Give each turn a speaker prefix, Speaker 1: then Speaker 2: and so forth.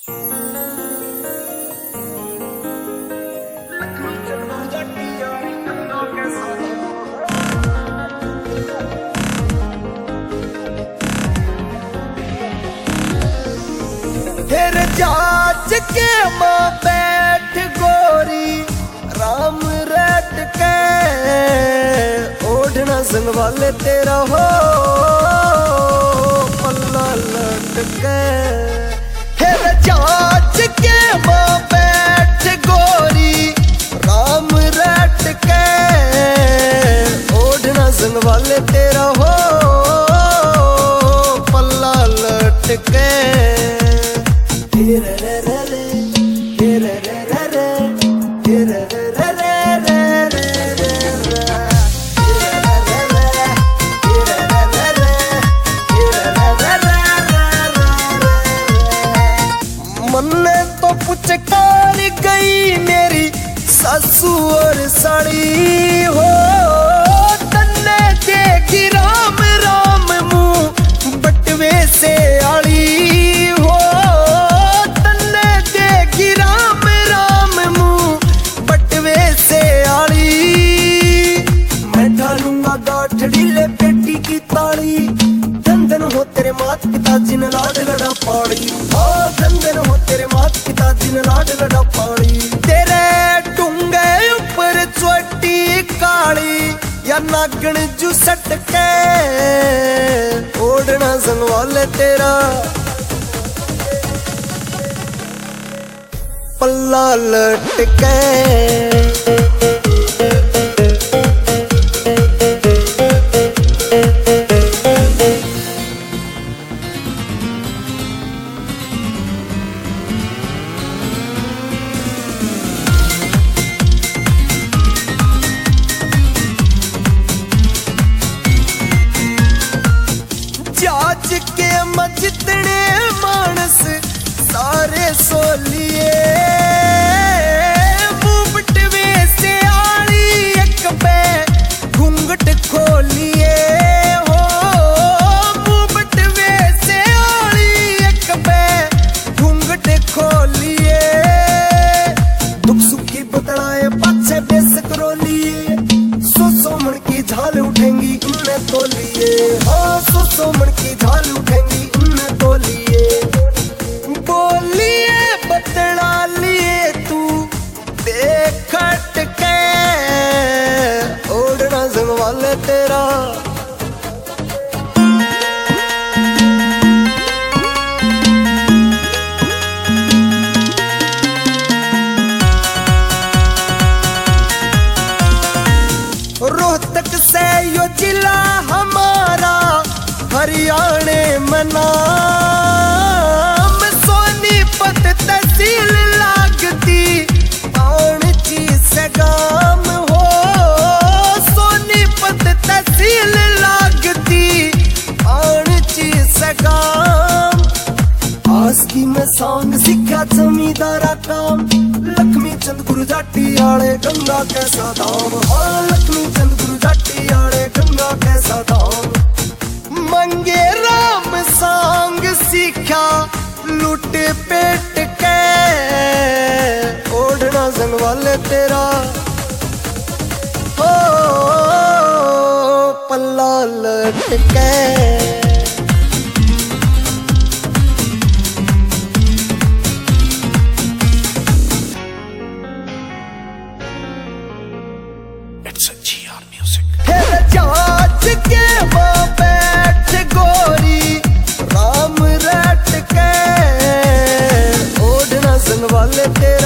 Speaker 1: फिर जाच के माँ बैठ गोरी राम रट के ओढ़ना संगवाले तेरा हो पल्ला लटके। फिर जाच के माँ बैठ गोरी राम रट के ओढ़ना संगवाले तेरा हो पल्ला लटके। मन्ने तो पुचकार गई मेरी सासू और साड़ी हो तन्ने देगी राम राम मुँह बटवे से आड़ी हो तन्ने देगी राम राम मुँह बटवे से आड़ी। मैं ढालूंगा गाठड़ी ले पेटी की ताली धन हो तेरे मात पिता जिन लाड लड़ा पाड़ी धन हो तेरे मात पिता जिन लाड लड़ा पाड़ी। तेरे डूंगे ऊपर चोटी काली या नागण जू सट के ओढ़ना संगवाले तेरा पल्ला लटके। जाच के जितने मानस सारे सोलिए मुबटवे से आड़ी एक पे घूंघट खोलिए हो मुबटवे से आड़ी एक पे घूंघट खोलिए। दुख सुख की बतलाए पाछे बेस करो लिए सो मन की झाल उठेंगी उन्हें तो लिए हाँ सो मन की झाल उठेंगी उन्हें तो लिए। बोलिए बतला लिए तू देखट के ओढ़ना संगवाले तेरा रोहतक से यो जिला हमारा हरियाणे में नाम सोनीपत तहसील लागती पाणची से गाम हो सोनीपत तहसील लागती पाणची से गाम। आज की मैं सॉन्ग सीखा जमींदारा काम लक्ष्मी चंद गुरु जाटी आड़े गंगा कैसा धाम हाँ लक्ष्मी चंद गुरु जाटी आड़े गंगा कैसा धाम। मंगे राम सांग सीखा लूट पेट के ओढ़ना संगवाले तेरा हो पल्ला लटके। फिर जाच के माँ बैठ गोरी राम रट के ओढ़ना संगवाले तेरा